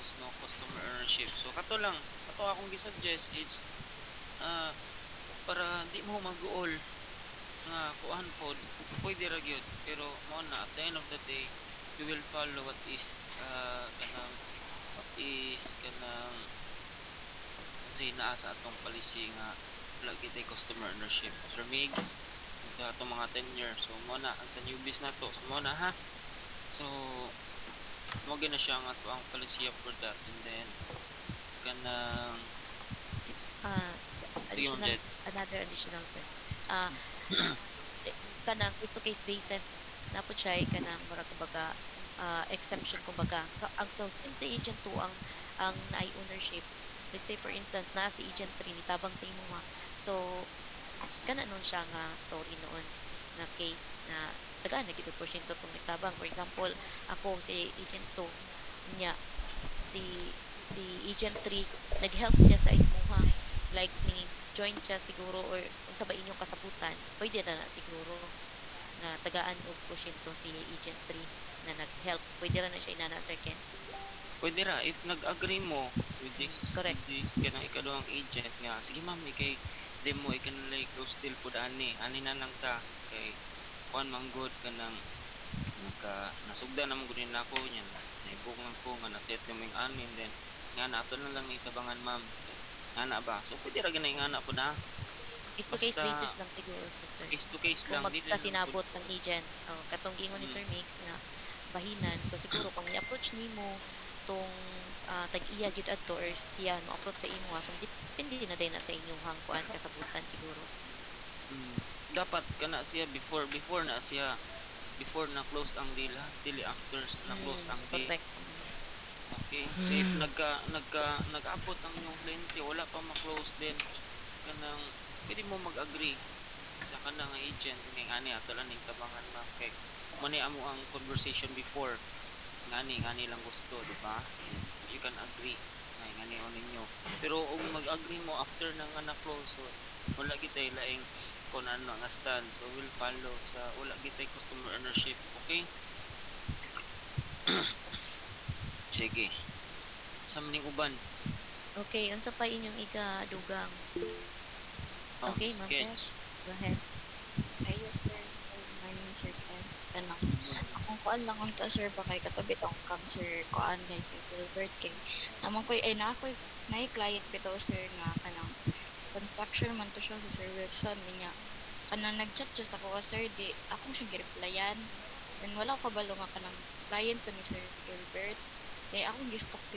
is no customer ownership. So kato lang, kato akong gi-suggest is ah, para di mo mag-uol nga kuan pod, pwede ra gyud pero mao na at the end of the day you will follow what is kanang unsay naa sa atong policy nga wala gyud tay customer ownership. Sir Migs, sa atong mga tenure. So mo na ang sa newbies nato. So mo na ha. So mo gyud na siya ang ato ang policy for that and then kanang Si ah, sige Ma'am additional Jed. another additional sir. Ah, kanang case to case basis na po siya kanang mura kumbaga exception kumbaga ang so since si agent 2 ang naay ownership, let's say for instance na si agent 3 nitabang sa imuha, so kana nun siya nga story noon nga case na tagaan na gid og porsyento tong nagtabang. For example, ako si agent 2 nya si agent 3 nag-help siya sa imuha, like ni join siya siguro or unsa ba inyong kasabutan, pwede ra na siguro nga tagaan og porsyento si agent 3 na nag-help, pwede ra na siya inana Sir Ken. Pwede ra if nag-agree mo with Correct. this kanang ikaduhang agent nga sige ma'am ikay demo ikanalay close deal pud ani na lang ta kay kuan man good kanang nasugdan naman gud nako niyan naibuk lang ko nga na-set kaming anin then nga na ato na lang itabangan ma'am nga na ba so pwede ra gyud nga na pud na Case to case basta basis lang siguro po, sir. case to case Kung lang dili lang pud magkasinabot ang agent, katong gingon ni mm, Sir Mix nga bahinan, so siguro kung i-approach nimo tong tag-iya gyud adto or siya mo-approach sa imo, so depende na din na sa inyong kuan kasabutan siguro. mm, dapat kana siya before na siya before na close ang deal ha dili after na close ang deal. Correct. Okay, so if nag-abot ang inyong kliyente wala pa ma-close then kanang pwede mo mag-agree sa kanang agent nga ani ato lang ning tabangan ma'am kay mo ni amo ang conversation before ngani lang gusto di ba then you can agree ay ngani o ninyo pero kung mag-agree mo after na nga na-close so wala gitay laing kung ano nga stand so will follow sa wala gitay customer ownership okay. Sige sa maning uban. Okay, unsa pa inyong ikadugang? Oh Okay, Ma'am sketch. Besh, go ahead. Ayos sir, good morning sir Ken. Kanang akong kuan lang unta sir ba kay katabi tong kang sir kuan kay Gilbert kay namang koy ay na ako'y nay client bitaw sir nga kanang construction man to siya sa Sir Wilson niya. Kanang nag-chat siya sa ko sir di ako siya gi-replyan. Then wala ko kabalo nga kanang client to ni Sir Gilbert. Kay akong gi-stalk